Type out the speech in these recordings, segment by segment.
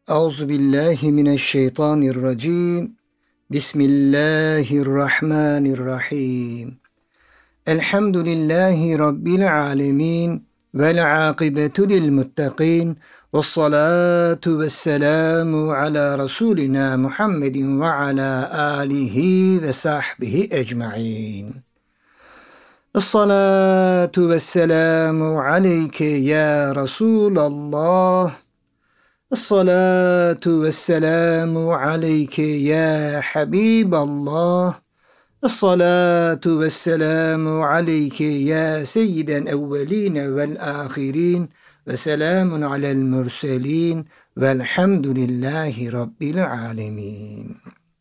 Euzu billahi mineşşeytanirracim. Bismillahirrahmanirrahim. Elhamdülillahi rabbil alamin vel akibetu lil muttaqin. Ves salatu vesselamu ala rasulina Muhammedin ve ala alihi ve sahbihi ecmaîn. Es-salatu vesselamu aleyke ya Resulallah. Es-salatu vesselamu aleyke ya Habiballah. Es-salatu vesselamu aleyke ya seyyiden evveline vel ahirin. Ve selamun alel mürselin. Velhamdülillahi Rabbil alemin.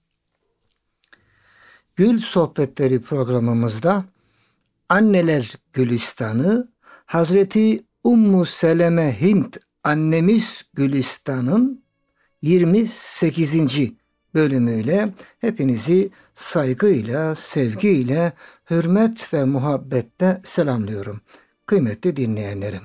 Gül Sohbetleri programımızda Anneler Gülistanı Hazreti Ummu Seleme Hint annemiz Gülistan'ın 28. bölümüyle hepinizi saygıyla, sevgiyle, hürmet ve muhabbetle selamlıyorum. Kıymetli dinleyenlerim.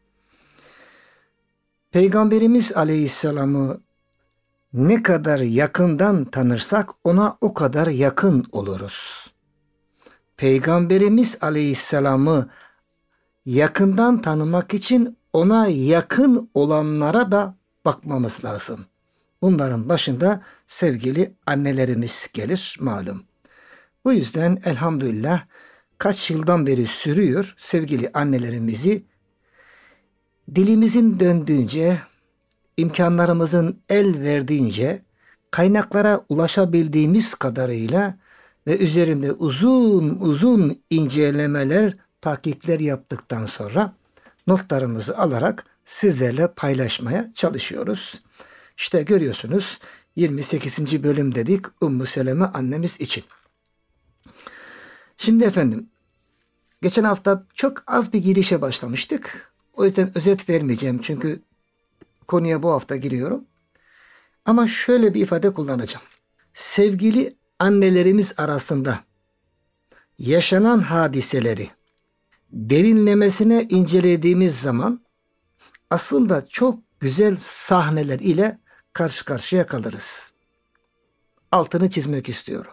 Peygamberimiz Aleyhisselam'ı ne kadar yakından tanırsak ona o kadar yakın oluruz. Peygamberimiz Aleyhisselam'ı yakından tanımak için ona yakın olanlara da bakmamız lazım. Bunların başında sevgili annelerimiz gelir malum. Bu yüzden elhamdülillah kaç yıldan beri sürüyor sevgili annelerimizi dilimizin döndüğünce, imkanlarımızın el verdiğince kaynaklara ulaşabildiğimiz kadarıyla ve üzerinde uzun uzun incelemeler, tahkikler yaptıktan sonra notlarımızı alarak sizlerle paylaşmaya çalışıyoruz. İşte görüyorsunuz 28. bölüm dedik Ümmü Seleme annemiz için. Şimdi efendim geçen hafta çok az bir girişe başlamıştık. O yüzden özet vermeyeceğim çünkü konuya bu hafta giriyorum. Ama şöyle bir ifade kullanacağım. Sevgili annelerimiz arasında yaşanan hadiseleri derinlemesine incelediğimiz zaman aslında çok güzel sahneler ile karşı karşıya kalırız. Altını çizmek istiyorum.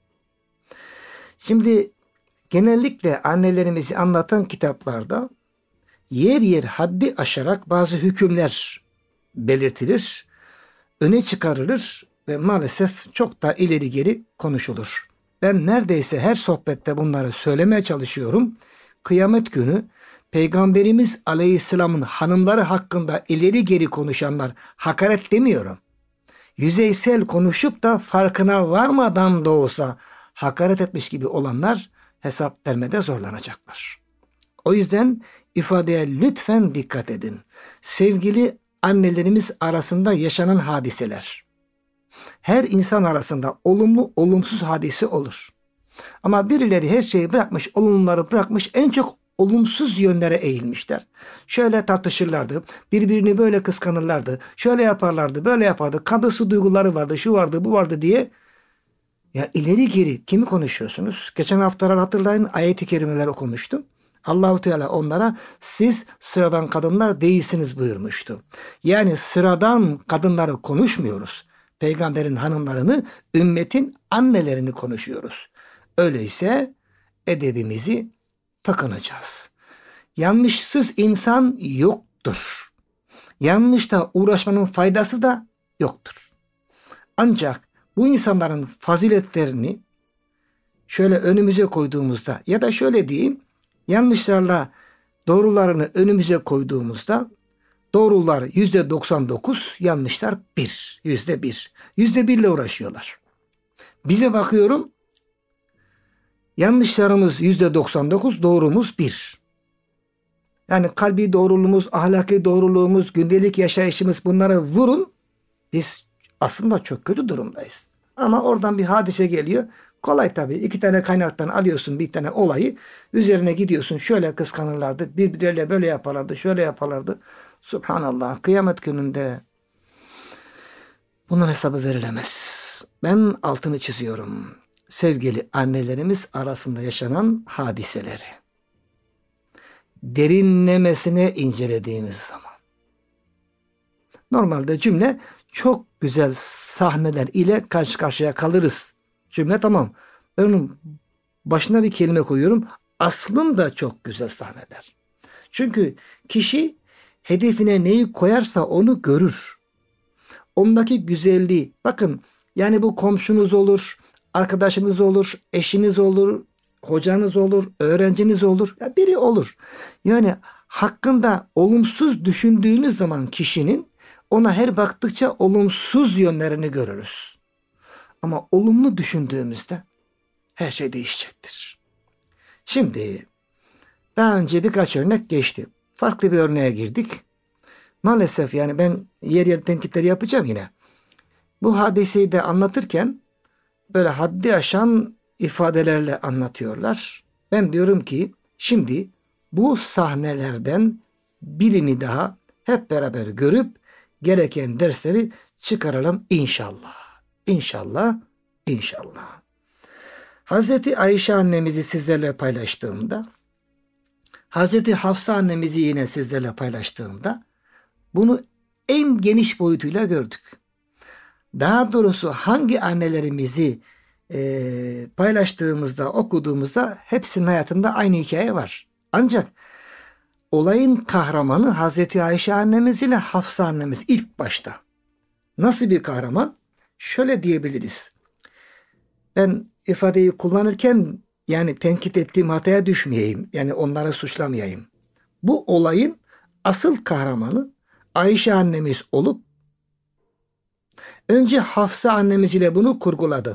Şimdi genellikle annelerimizi anlatan kitaplarda yer yer haddi aşarak bazı hükümler belirtilir, öne çıkarılır ve maalesef çok da ileri geri konuşulur. Ben neredeyse her sohbette bunları söylemeye çalışıyorum. Kıyamet günü Peygamberimiz Aleyhisselam'ın hanımları hakkında ileri geri konuşanlar, hakaret demiyorum, yüzeysel konuşup da farkına varmadan da olsa hakaret etmiş gibi olanlar hesap vermede zorlanacaklar. O yüzden ifadeye lütfen dikkat edin. Sevgili annelerimiz arasında yaşanan hadiseler. Her insan arasında olumlu olumsuz hadise olur. Ama birileri her şeyi bırakmış, olumluları bırakmış, en çok olumsuz yönlere eğilmişler. Şöyle tartışırlardı, birbirini böyle kıskanırlardı, şöyle yaparlardı, böyle yapardı, kadınsı duyguları vardı, şu vardı, bu vardı diye. Ya ileri geri kimi konuşuyorsunuz? Geçen haftalar hatırlayın ayet-i kerimeler okumuştum. Allah-u Teala onlara siz sıradan kadınlar değilsiniz buyurmuştu. Yani sıradan kadınları konuşmuyoruz. Peygamberin hanımlarını, ümmetin annelerini konuşuyoruz. Öyleyse edebimizi takınacağız. Yanlışsız insan yoktur. Yanlışla uğraşmanın faydası da yoktur. Ancak bu insanların faziletlerini şöyle önümüze koyduğumuzda ya da şöyle diyeyim, yanlışlarla doğrularını önümüze koyduğumuzda doğrular %99, yanlışlar %1. %1 ile uğraşıyorlar. Bize bakıyorum, yanlışlarımız %99, doğrumuz 1. Yani kalbi doğruluğumuz, ahlaki doğruluğumuz, gündelik yaşayışımız, bunları vurun. Biz aslında çok kötü durumdayız. Ama oradan bir hadise geliyor. Kolay tabii. 2 tane kaynaktan alıyorsun bir tane olayı. Üzerine gidiyorsun. Şöyle kıskanırlardı. Birbirleriyle böyle yaparlardı. Şöyle yaparlardı. Subhanallah. Kıyamet gününde bunun hesabı verilemez. Ben altını çiziyorum. Sevgili annelerimiz arasında yaşanan hadiseleri derinlemesine incelediğimiz zaman Normalde cümle çok güzel sahneler ile karşı karşıya kalırız. Cümle tamam. Ben onun başına bir kelime koyuyorum. Aslında çok güzel sahneler. Çünkü kişi hedefine neyi koyarsa onu görür. Ondaki güzelliği. Bakın yani bu komşunuz olur, arkadaşınız olur, eşiniz olur, hocanız olur, öğrenciniz olur. Ya biri olur. Yani hakkında olumsuz düşündüğünüz zaman kişinin ona her baktıkça olumsuz yönlerini görürüz. Ama olumlu düşündüğümüzde her şey değişecektir. Şimdi daha önce birkaç örnek geçti. Farklı bir örneğe girdik. Maalesef yani ben yer yer tenkitleri yapacağım yine. Bu hadiseyi de anlatırken böyle haddi aşan ifadelerle anlatıyorlar. Ben diyorum ki şimdi bu sahnelerden birini daha hep beraber görüp gereken dersleri çıkaralım inşallah. İnşallah, inşallah. Hazreti Ayşe annemizi sizlerle paylaştığımda, Hazreti Hafsa annemizi yine sizlerle paylaştığımda bunu en geniş boyutuyla gördük. Daha doğrusu hangi annelerimizi paylaştığımızda, okuduğumuzda hepsinin hayatında aynı hikaye var. Ancak olayın kahramanı Hazreti Ayşe annemiz ile Hafsa annemiz ilk başta. Nasıl bir kahraman? Şöyle diyebiliriz. Ben ifadeyi kullanırken yani tenkit ettiğim hataya düşmeyeyim. Yani onları suçlamayayım. Bu olayın asıl kahramanı Ayşe annemiz olup önce Hafsa annemiz ile bunu kurguladı.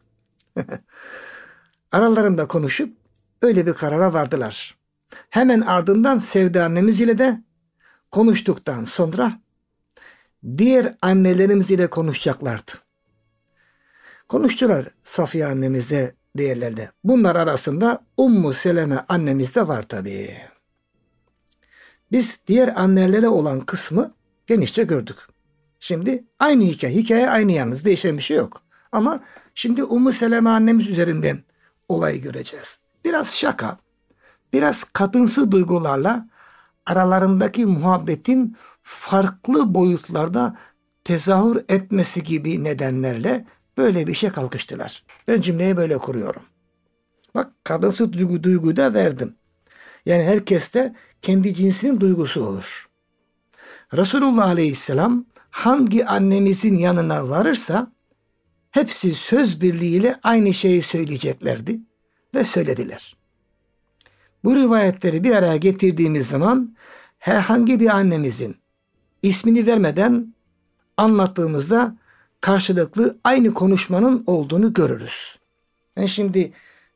Aralarında konuşup öyle bir karara vardılar. Hemen ardından Sevda annemiz ile de konuştuktan sonra diğer annelerimiz ile konuşacaklardı. Konuştular Safiye annemizle diğerlerle. Bunlar arasında Ummu Seleme annemiz de var tabii. Biz diğer annelere olan kısmı genişçe gördük. Şimdi aynı hikaye. Hikaye aynı yalnız. Değişen bir şey yok. Ama şimdi Ummu Seleme annemiz üzerinden olayı göreceğiz. Biraz şaka, biraz kadınsı duygularla aralarındaki muhabbetin farklı boyutlarda tezahür etmesi gibi nedenlerle böyle bir şey kalkıştılar. Ben cümleyi böyle kuruyorum. Bak kadınsı duyguyu da verdim. Yani herkeste kendi cinsinin duygusu olur. Resulullah Aleyhisselam hangi annemizin yanına varırsa hepsi söz birliğiyle aynı şeyi söyleyeceklerdi ve söylediler. Bu rivayetleri bir araya getirdiğimiz zaman herhangi bir annemizin ismini vermeden anlattığımızda karşılıklı aynı konuşmanın olduğunu görürüz. Ben şimdi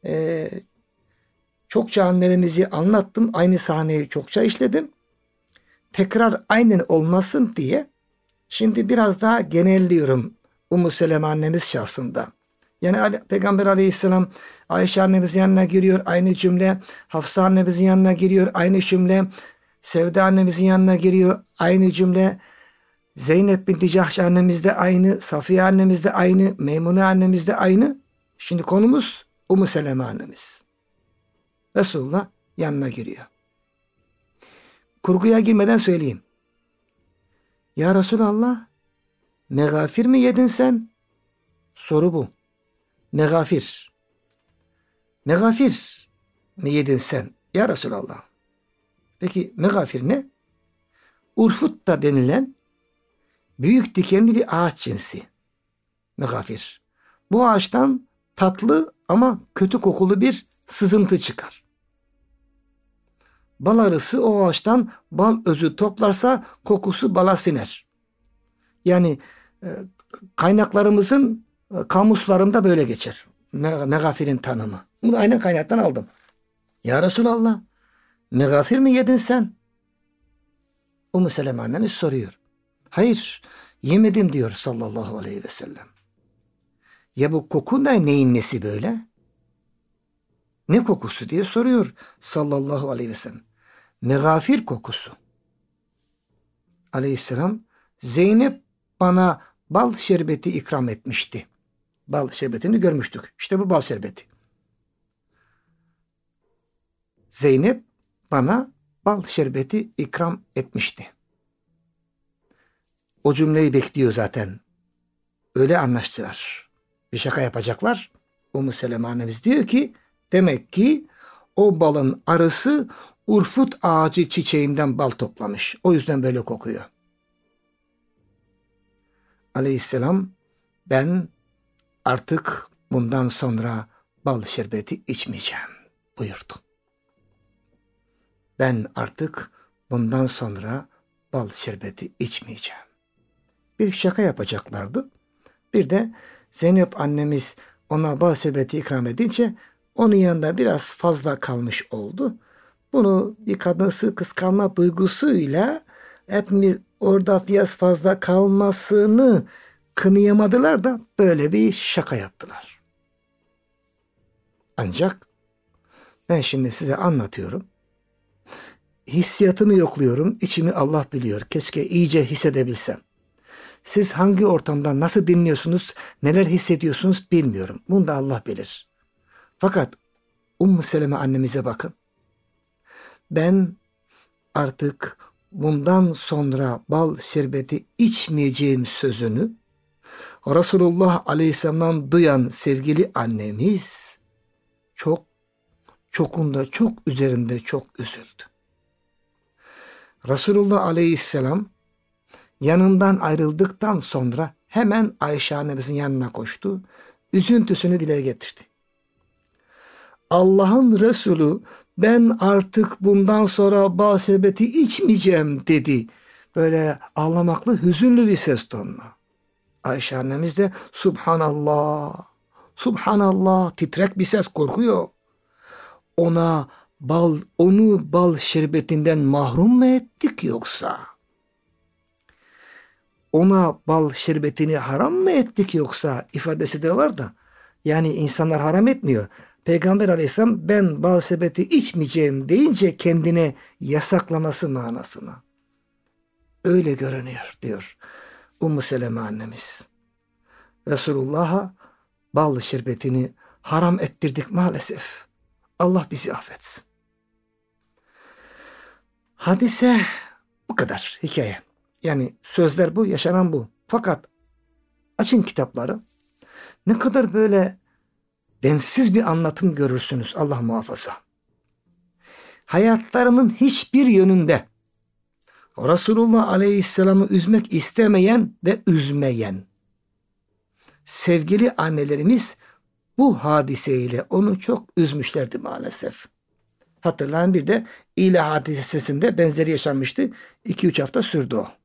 çokça annelerimizi anlattım. Aynı sahneyi çokça işledim. Tekrar aynen olmasın diye şimdi biraz daha genelliyorum Ummu Seleme annemiz şahsında. Yani Peygamber Aleyhisselam Ayşe annemizin yanına giriyor aynı cümle. Hafsa annemizin yanına giriyor aynı cümle. Sevda annemizin yanına giriyor aynı cümle. Zeynep binti Cahş annemiz de aynı. Safiye annemiz de aynı. Meymune annemiz de aynı. Şimdi konumuz Ummu Seleme annemiz. Resulullah yanına giriyor. Kurguya girmeden söyleyeyim. Ya Resulallah, megafir mi yedin sen? Soru bu. Megafir. Megafir mi yedin sen? Ya Resulallah. Peki megafir ne? Urfutta denilen büyük dikenli bir ağaç cinsi. Megafir. Bu ağaçtan tatlı ama kötü kokulu bir sızıntı çıkar. Bal arısı o ağaçtan bal özü toplarsa kokusu bala siner. Yani kaynaklarımızın kamuslarında böyle geçer. Megafirin tanımı. Bunu aynen kaynaktan aldım. Ya Resulallah, megafir mi yedin sen? Ummu Seleme annemiz soruyor. Hayır, yemedim diyor sallallahu aleyhi ve sellem. Ya bu koku da neyin nesi böyle? Ne kokusu diye soruyor sallallahu aleyhi ve sellem. Megafir kokusu. Aleyhisselam Zeynep bana bal şerbeti ikram etmişti. Bal şerbetini görmüştük. İşte bu bal şerbeti. Zeynep bana bal şerbeti ikram etmişti. o cümleyi bekliyor zaten. Öyle anlaştılar. Bir şaka yapacaklar. Ümmü Seleme annemiz diyor ki demek ki o balın arısı urfut ağacı çiçeğinden bal toplamış. O yüzden böyle kokuyor. Aleyhisselam ben artık bundan sonra bal şerbeti içmeyeceğim buyurdu. Ben artık bundan sonra bal şerbeti içmeyeceğim. Bir şaka yapacaklardı. Bir de Zeynep annemiz ona bal şerbeti ikram edince onun yanında biraz fazla kalmış oldu. Bunu bir kadınsı kıskanma duygusuyla hepimiz orada biraz fazla kalmasını kınayamadılar da böyle bir şaka yaptılar. Ancak ben şimdi size anlatıyorum. Hissiyatımı yokluyorum. İçimi Allah biliyor. Keşke iyice hissedebilsem. Siz hangi ortamda nasıl dinliyorsunuz, neler hissediyorsunuz bilmiyorum. Bunu da Allah bilir. Fakat Ümmü Seleme annemize bakın. Ben artık bundan sonra bal şerbeti içmeyeceğim sözünü Resulullah Aleyhisselam'dan duyan sevgili annemiz çok üzerinde çok üzüldü. Resulullah Aleyhisselam yanından ayrıldıktan sonra hemen Ayşe annemizin yanına koştu. Üzüntüsünü dile getirdi. Allah'ın Resulü ben artık bundan sonra bal şerbeti içmeyeceğim dedi. Böyle ağlamaklı, hüzünlü bir ses tonuna. Ayşe annemiz de Subhanallah, Subhanallah titrek bir ses korkuyor. Onu bal şerbetinden mahrum mu ettik yoksa? Ona bal şerbetini haram mı ettik yoksa ifadesi de var da. Yani insanlar haram etmiyor. Peygamber Aleyhisselam ben bal şerbeti içmeyeceğim deyince kendine yasaklaması manasına. Öyle görünüyor diyor Ümmü Seleme annemiz. Resulullah'a bal şerbetini haram ettirdik maalesef. Allah bizi affetsin. Hadise bu kadar hikaye. Yani sözler bu, yaşanan bu. Fakat açın kitapları. Ne kadar böyle densiz bir anlatım görürsünüz Allah muhafaza. Hayatlarının hiçbir yönünde Resulullah Aleyhisselam'ı üzmek istemeyen ve üzmeyen sevgili annelerimiz bu hadiseyle onu çok üzmüşlerdi maalesef. Hatırlayın bir de İlah hadisesinde benzeri yaşanmıştı. 2-3 hafta sürdü o.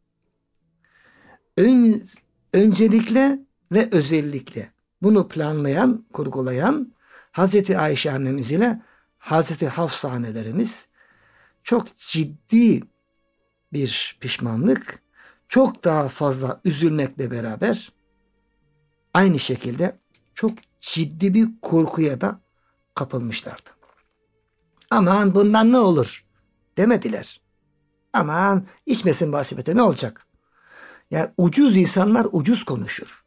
Öncelikle ve özellikle bunu planlayan, kurgulayan Hazreti Ayşe annemiz ile Hazreti Hafsa annelerimiz çok ciddi bir pişmanlık, çok daha fazla üzülmekle beraber aynı şekilde çok ciddi bir korkuya da kapılmışlardı. Aman bundan ne olur demediler. Aman içmesin basibete ne olacak? Yani ucuz insanlar ucuz konuşur.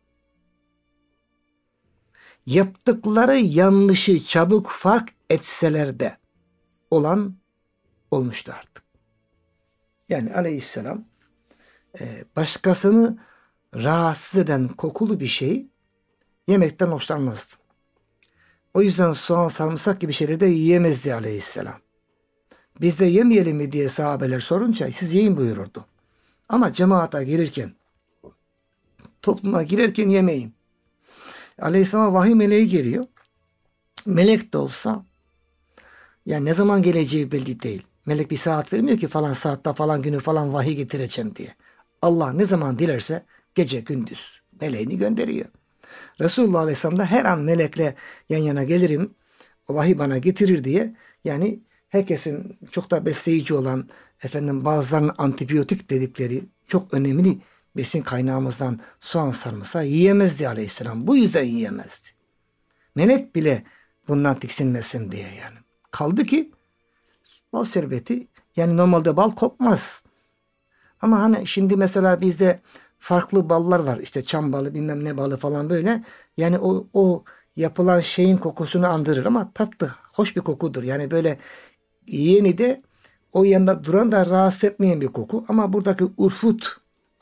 Yaptıkları yanlışı çabuk fark etseler de olan olmuştu artık. Yani Aleyhisselam başkasını rahatsız eden kokulu bir şey yemekten hoşlanmazdı. O yüzden soğan sarımsak gibi şeyleri de yiyemezdi Aleyhisselam. Biz de yemeyelim mi diye sahabeler sorunca siz yiyin buyururdu. Ama cemaata girerken, topluma girerken yemeyin. Aleyhisselam'a vahiy meleği geliyor. Melek de olsa yani ne zaman geleceği belli değil. Melek bir saat vermiyor ki falan saatte falan günü falan vahiy getireceğim diye. Allah ne zaman dilerse gece gündüz meleğini gönderiyor. Resulullah Aleyhisselam da her an melekle yan yana gelirim. O vahiy bana getirir diye. Yani herkesin çok da besleyici olan bazılarının antibiyotik dedikleri çok önemli besin kaynağımızdan soğan sarımsağı yiyemezdi Aleyhisselam. Bu yüzden yiyemezdi. Melek bile bundan tiksinmesin diye yani. Kaldı ki bal şerbeti yani normalde bal kokmaz. Ama hani şimdi mesela bizde farklı ballar var. İşte çam balı bilmem ne balı falan böyle. Yani o yapılan şeyin kokusunu andırır ama tatlı, hoş bir kokudur. Yani böyle yeni de o yanında duran da rahatsız etmeyen bir koku. Ama buradaki urfut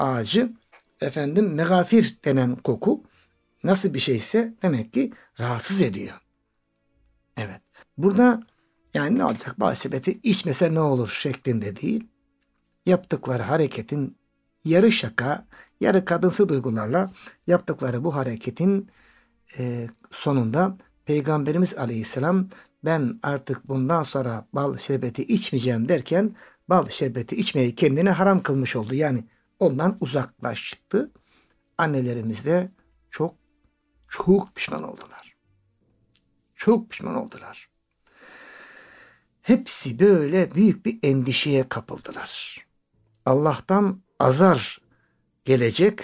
ağacı megafir denen koku nasıl bir şeyse demek ki rahatsız ediyor. Evet. Burada yani ne olacak? Bal şerbeti içmese ne olur şeklinde değil. Yaptıkları hareketin yarı şaka, yarı kadınsı duygularla yaptıkları bu hareketin sonunda Peygamberimiz Aleyhisselam ben artık bundan sonra bal şerbeti içmeyeceğim derken bal şerbeti içmeyi kendine haram kılmış oldu. Yani ondan uzaklaştı. Annelerimiz de çok pişman oldular. Çok pişman oldular. Hepsi böyle büyük bir endişeye kapıldılar. Allah'tan azar gelecek,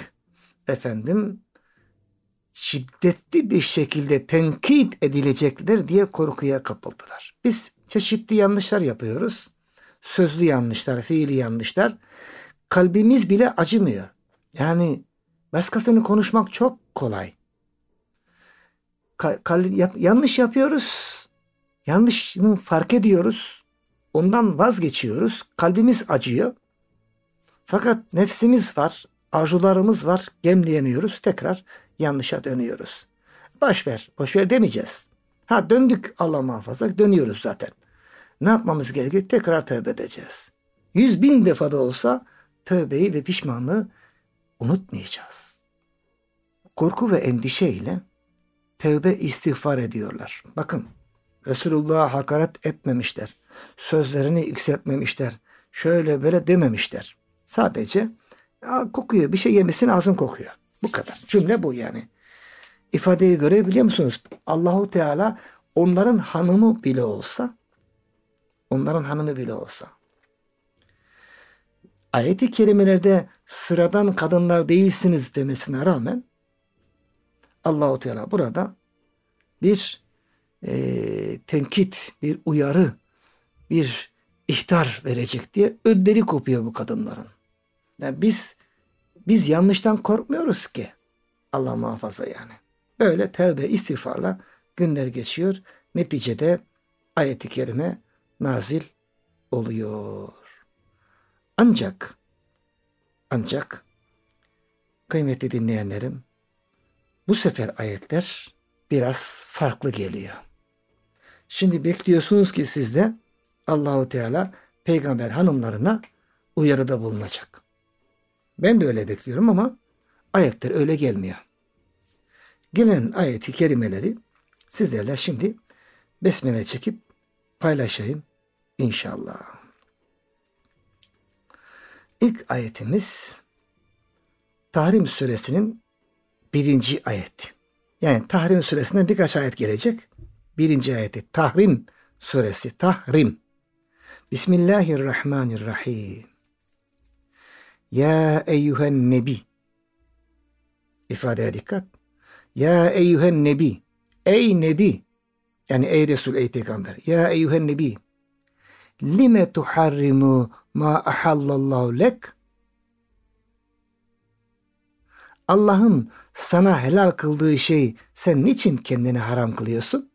şiddetli bir şekilde tenkit edilecekler diye korkuya kapıldılar. Biz çeşitli yanlışlar yapıyoruz. Sözlü yanlışlar, fiili yanlışlar. Kalbimiz bile acımıyor. Yani başkasını konuşmak çok kolay. Yanlış yapıyoruz. Yanlışını fark ediyoruz. Ondan vazgeçiyoruz. Kalbimiz acıyor. Fakat nefsimiz var. Arzularımız var. Gemleyemiyoruz. Tekrar yanlışa dönüyoruz. Boş ver demeyeceğiz. Döndük Allah muhafaza. Dönüyoruz zaten. Ne yapmamız gerekiyor? Tekrar tövbe edeceğiz. 100.000 defa da olsa tövbeyi ve pişmanlığı unutmayacağız. Korku ve endişeyle tövbe istiğfar ediyorlar. Bakın Resulullah'a hakaret etmemişler. Sözlerini yükseltmemişler. Şöyle böyle dememişler. Sadece kokuyor. Bir şey yemesin ağzın kokuyor. Bu kadar. Cümle bu yani. İfadeyi görebiliyor musunuz? Allahu Teala onların hanımı bile olsa ayet-i kerimelerde sıradan kadınlar değilsiniz demesine rağmen Allahu Teala burada bir tenkit, bir uyarı, bir ihtar verecek diye ödleri kopuyor bu kadınların. Yani biz yanlıştan korkmuyoruz ki. Allah muhafaza yani. Böyle tevbe istiğfarla günler geçiyor. Neticede ayet-i kerime nazil oluyor. Ancak kıymetli dinleyenlerim bu sefer ayetler biraz farklı geliyor. Şimdi bekliyorsunuz ki sizde Allahu Teala peygamber hanımlarına uyarıda bulunacak. Ben de öyle bekliyorum ama ayetler öyle gelmiyor. Gelen ayet-i kerimeleri sizlerle şimdi besmele çekip paylaşayım inşallah. İlk ayetimiz Tahrim suresinin 1. ayeti. Yani Tahrim suresinden birkaç ayet gelecek. 1. ayeti Tahrim suresi. Tahrim. Bismillahirrahmanirrahim. Ya eyyühen nebi. İfadeye dikkat. Ya eyyühen nebi. Ey nebi. Yani ey Resul, ey peygamber. Ya eyyühen nebi. Lime tuharrimu ma ahallallahu lek. Allah'ın sana helal kıldığı şey sen niçin kendine haram kılıyorsun?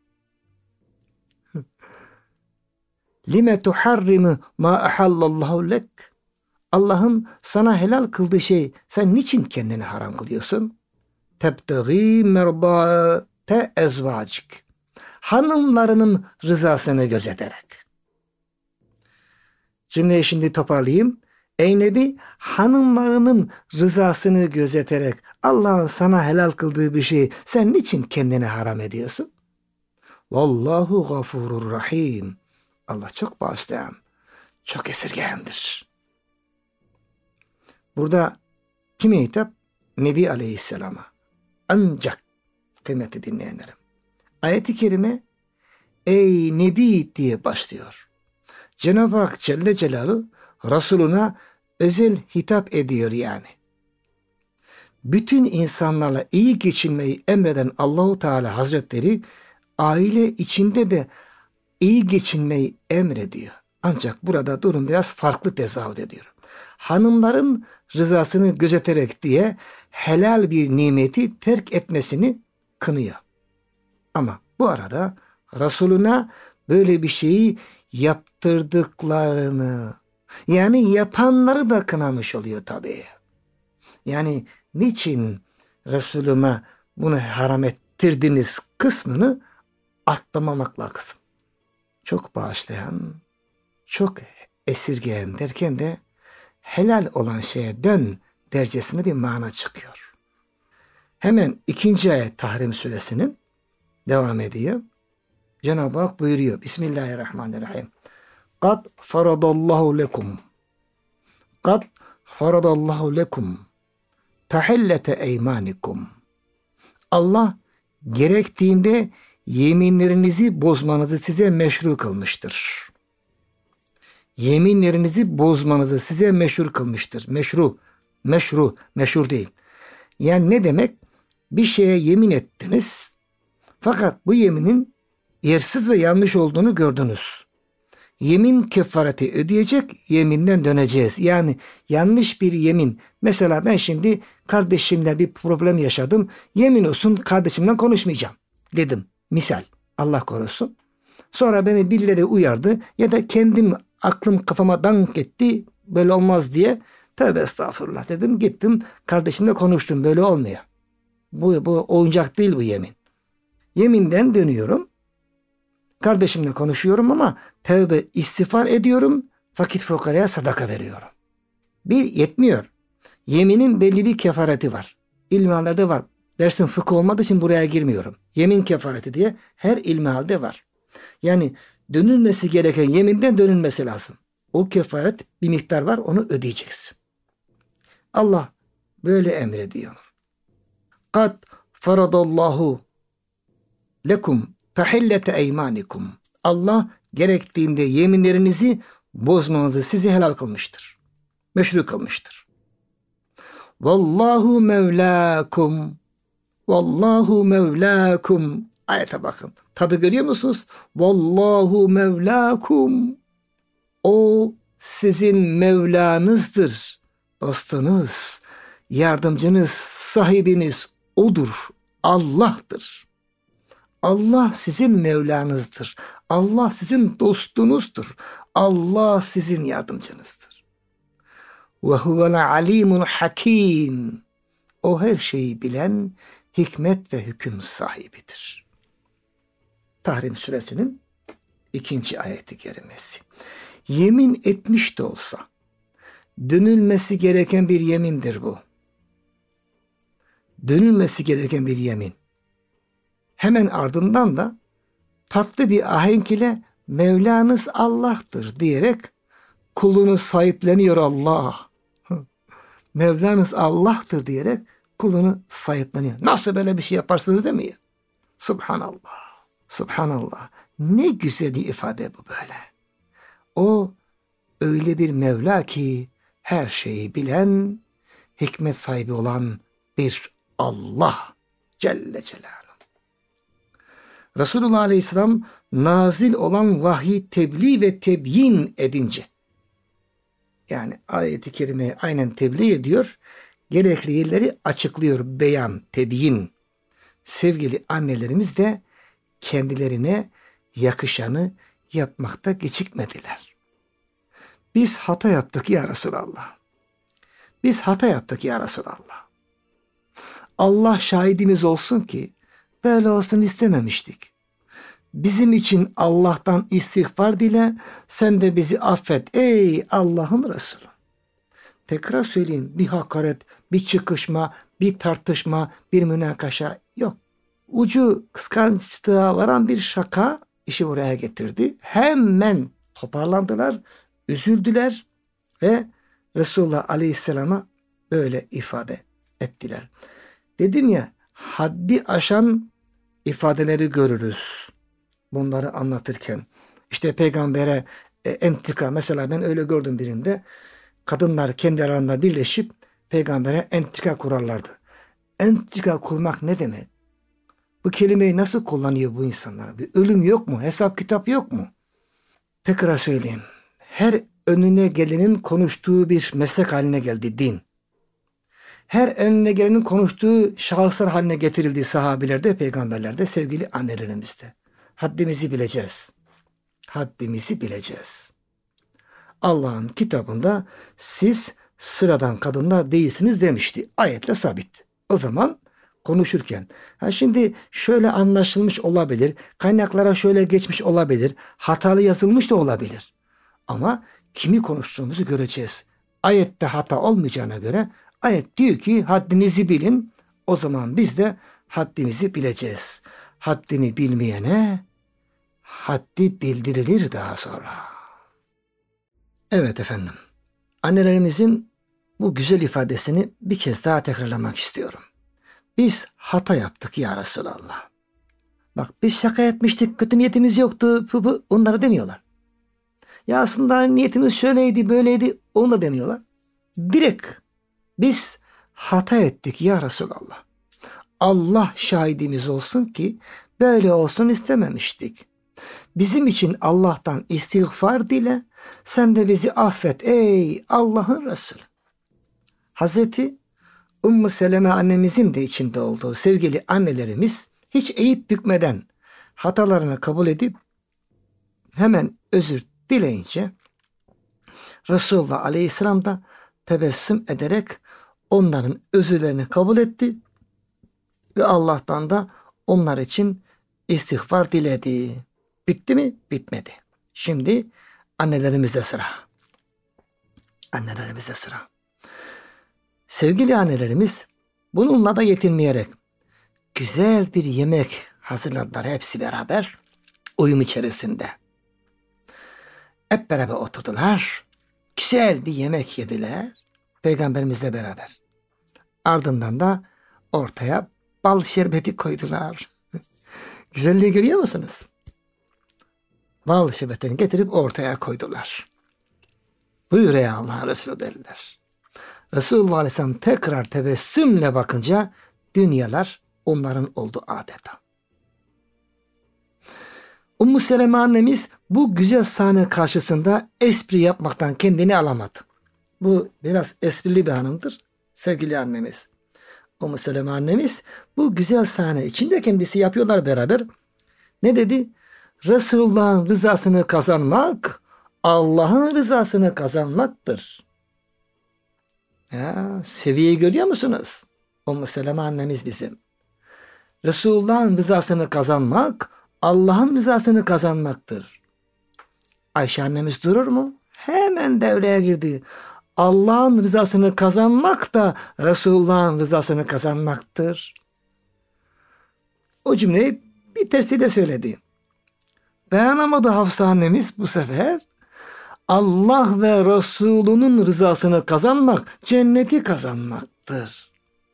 Lime tuharrimu ma ahallallahu lek. Allah'ın sana helal kıldığı şey sen niçin kendine haram kılıyorsun? Tebtegi merbate ezvacik. Hanımlarının rızasını gözeterek. Cümleyi şimdi toparlayayım. Ey Nebi, hanımlarının rızasını gözeterek Allah'ın sana helal kıldığı bir şeyi sen niçin kendine haram ediyorsun? Vallahu gafurur rahim. Allah çok bağışlayan, çok esirgeyendir. Burada kime hitap? Nebi Aleyhisselam'a. Ancak kıymetli dinleyenlerim, ayet-i kerime ey Nebi diye başlıyor. Cenab-ı Hak Celle Celaluhu Resuluna özel hitap ediyor yani. Bütün insanlarla iyi geçinmeyi emreden Allahu Teala Hazretleri aile içinde de iyi geçinmeyi emrediyor. Ancak burada durum biraz farklı tezahür ediyor. Hanımların rızasını gözeterek diye helal bir nimeti terk etmesini kınıyor. Ama bu arada Resuluna böyle bir şeyi yaptırdıklarını, yani yapanları da kınamış oluyor tabii. Yani niçin Resulüme bunu haram ettirdiniz kısmını atlamamak lazım. Çok bağışlayan, çok esirgeyen derken de helal olan şeye dön dercesine bir mana çıkıyor. Hemen 2. ayet Tahrim suresinin devam ediyor. Cenab-ı Hak buyuruyor. Bismillahirrahmanirrahim. Kad faradallahu lekum. Kad faradallahu lekum. Tahillete eymanikum. Allah gerektiğinde yeminlerinizi bozmanızı size meşru kılmıştır. Yeminlerinizi bozmanızı size meşru kılmıştır. Meşru değil. Yani ne demek? Bir şeye yemin ettiniz. Fakat bu yeminin yersiz ve yanlış olduğunu gördünüz. Yemin kefareti ödeyecek, yeminden döneceğiz. Yani yanlış bir yemin. Mesela ben şimdi kardeşimle bir problem yaşadım. Yemin olsun kardeşimle konuşmayacağım dedim. Misal, Allah korusun. Sonra beni birileri uyardı ya da kendim aklım kafama dank etti. Böyle olmaz diye. Tövbe estağfurullah dedim. Gittim kardeşimle konuştum. Böyle olmuyor. Bu oyuncak değil bu yemin. Yeminden dönüyorum. Kardeşimle konuşuyorum ama tövbe istiğfar ediyorum. Fakir fukaraya sadaka veriyorum. Bir yetmiyor. Yeminin belli bir kefareti var. İlmihalde var. Dersin fıkıh olmadığı için buraya girmiyorum. Yemin kefareti diye her ilmihalde var. Yani dönülmesi gereken yeminden dönülmesi lazım. O kefaret bir miktar var, onu ödeyeceksin. Allah böyle emrediyor. Kad faradallahu lekum tahillete eymanikum. Allah gerektiğinde yeminlerinizi bozmanızı size helal kılmıştır. Meşru kılmıştır. Vallahu mevlakum. Vallahu mevlakum. Ayete bakın. Tadı görüyor musunuz? Vallahu mevlakum. O sizin Mevlanızdır. Dostunuz, yardımcınız, sahibiniz odur. Allah'tır. Allah sizin Mevlanızdır. Allah sizin dostunuzdur. Allah sizin yardımcınızdır. Ve huvel alimun hakim. O her şeyi bilen, hikmet ve hüküm sahibidir. Tahrim suresinin 2. ayeti kerimesi. Yemin etmiş de olsa dönülmesi gereken bir yemindir bu. Dönülmesi gereken bir yemin. Hemen ardından da tatlı bir ahenk ile Mevlanız Allah'tır diyerek kulunu sahipleniyor Allah. Mevlanız Allah'tır diyerek kulunu sahipleniyor. Nasıl böyle bir şey yaparsınız değil mi? Subhanallah. Subhanallah. Ne güzel bir ifade bu böyle. O öyle bir Mevla ki her şeyi bilen, hikmet sahibi olan bir Allah Celle Celaluhu. Resulullah Aleyhisselam nazil olan vahyi tebliğ ve tebyin edince, yani ayet-i kerimeyi aynen tebliğ ediyor, gerekli yerleri açıklıyor, beyan, tebyin. Sevgili annelerimiz de kendilerine yakışanı yapmakta gecikmediler. Biz hata yaptık ya Resulallah. Biz hata yaptık ya Resulallah. Allah şahidimiz olsun ki böyle olsun istememiştik. Bizim için Allah'tan istiğfar dile, sen de bizi affet ey Allah'ın Resulü. Tekrar söyleyeyim, bir hakaret, bir çıkışma, bir tartışma, bir münakaşa yok. Ucu kıskançlığa varan bir şaka işi buraya getirdi. Hemen toparlandılar, üzüldüler ve Resulullah Aleyhisselam'a böyle ifade ettiler. Dedim ya, haddi aşan ifadeleri görürüz bunları anlatırken. İşte peygambere entrika, mesela ben öyle gördüm birinde, kadınlar kendi aralarında birleşip peygambere entrika kurarlardı. Entrika kurmak ne demek? Bu kelimeyi nasıl kullanıyor bu insanlar? Bir ölüm yok mu? Hesap kitap yok mu? Tekrar söyleyeyim. Her önüne gelenin konuştuğu bir meslek haline geldi din. Her önüne gelenin konuştuğu şahıslar haline getirildi sahabilerde, peygamberlerde, sevgili annelerimizde. Haddimizi bileceğiz. Haddimizi bileceğiz. Allah'ın kitabında siz sıradan kadınlar değilsiniz demişti. Ayetle sabit. O zaman konuşurken. Şimdi şöyle anlaşılmış olabilir. Kaynaklara şöyle geçmiş olabilir. Hatalı yazılmış da olabilir. Ama kimi konuştuğumuzu göreceğiz. Ayette hata olmayacağına göre ayet diyor ki haddinizi bilin. O zaman biz de haddimizi bileceğiz. Haddini bilmeyene haddi bildirilir daha sonra. Evet efendim. Annelerimizin bu güzel ifadesini bir kez daha tekrarlamak istiyorum. Biz hata yaptık ya Resulallah. Bak biz şaka etmiştik, kötü niyetimiz yoktu. Onları demiyorlar. Ya aslında niyetimiz şöyleydi, böyleydi. Onu da demiyorlar. Direkt biz hata ettik ya Resulallah. Allah şahidimiz olsun ki böyle olsun istememiştik. Bizim için Allah'tan istiğfar dile. Sen de bizi affet ey Allah'ın Resulü. Hazreti Ümmü Seleme annemizin de içinde olduğu sevgili annelerimiz hiç eğip bükmeden hatalarını kabul edip hemen özür dileyince Resulullah Aleyhisselam da tebessüm ederek onların özürlerini kabul etti ve Allah'tan da onlar için istiğfar diledi. Bitti mi? Bitmedi. Şimdi annelerimizde sıra. Annelerimizde sıra. Sevgili annelerimiz bununla da yetinmeyerek güzel bir yemek hazırladılar hepsi beraber uyum içerisinde. Hep beraber oturdular. Güzel bir yemek yediler. Peygamberimizle beraber. Ardından da ortaya bal şerbeti koydular. Güzelliği görüyor musunuz? Bal şerbetini getirip ortaya koydular. Buyur ey Allah Resulü dediler. Resulullah Aleyhisselam tekrar tebessümle bakınca dünyalar onların oldu adeta. Ümmü Seleme annemiz bu güzel sahne karşısında espri yapmaktan kendini alamadı. Bu biraz esprili bir hanımdır sevgili annemiz. Ümmü Seleme annemiz bu güzel sahne içinde kendisi yapıyorlar beraber. Ne dedi? Resulullah'ın rızasını kazanmak Allah'ın rızasını kazanmaktır. Ya, seviyeyi görüyor musunuz? Ümmü Seleme annemiz bizim. Resulullah'ın rızasını kazanmak Allah'ın rızasını kazanmaktır. Ayşe annemiz durur mu? Hemen devreye girdi. Allah'ın rızasını kazanmak da Resulullah'ın rızasını kazanmaktır. O cümleyi bir tersiyle söyledi. Dayanamadı Hafsa annemiz bu sefer. Allah ve Resulünün rızasını kazanmak cenneti kazanmaktır.